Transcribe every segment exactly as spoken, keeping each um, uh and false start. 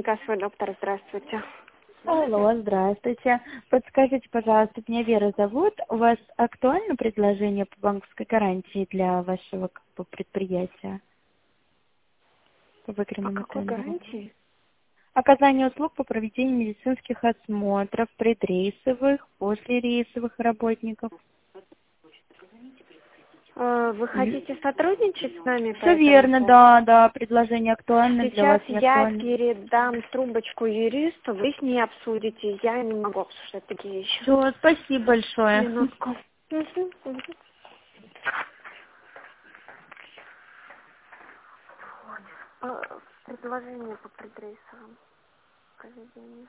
клиника «Свой доктор». Здравствуйте. Алло, здравствуйте. Подскажите, пожалуйста, меня Вера зовут. У вас актуально предложение по банковской гарантии для вашего как бы, предприятия? По По выигранному какой тендеру? гарантии? Оказание услуг по проведению медицинских осмотров предрейсовых, послерейсовых работников. Э, Вы хотите сотрудничать с нами по Все этому верно, поводу? да, да, предложение актуально для вас, Сейчас не я актуально. передам трубочку юристу, вы с ней обсудите. Я не могу обсуждать такие вещи. Все, спасибо большое. Минутку. Мгм, мгм. Э, Предложение по предрейсовым поведению.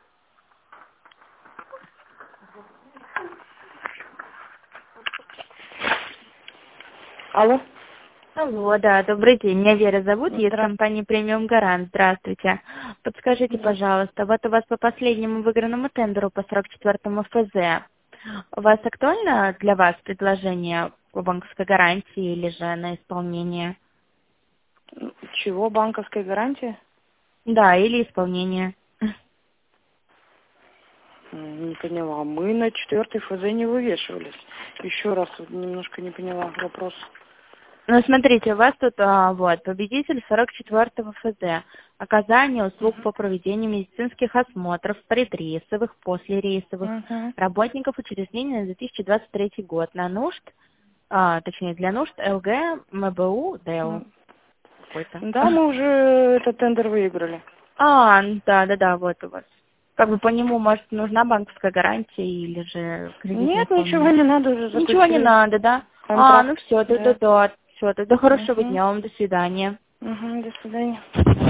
Алло. Алло, да, добрый день. Меня Вера зовут, я из Здра- компании Премиум Гарант. Здравствуйте. Подскажите, пожалуйста, вот у вас по последнему выигранному тендеру по сорок четвёртому эф зэ, у вас актуально для вас предложение по банковской гарантии или же на исполнение? Чего? Банковская гарантия? Да, или исполнение. М, Не поняла. Мы на четвертый эф зэ не вывешивались. Еще раз вот немножко не поняла вопрос. Ну, смотрите, у вас тут, а, вот, победитель сорок четвёртого эф зэ. Оказание услуг по проведению медицинских осмотров предрейсовых, послерейсовых Мгм. работников учреждений на две тысячи двадцать третий год на нужд, а, точнее, для нужд эл гэ, эм бэ у, дэ эл М. какой-то. Да, мы уже этот тендер выиграли. А, ну да, да, да, вот у вас. Как бы по нему, может, нужна банковская гарантия или же кредитное Нет, ничего исполнение? не надо, уже Ничего не заключили надо, да? А, ну контракт. все, да, да, Да. да, все, тогда хорошего Угу. дня вам, до свидания. Угу, до свидания.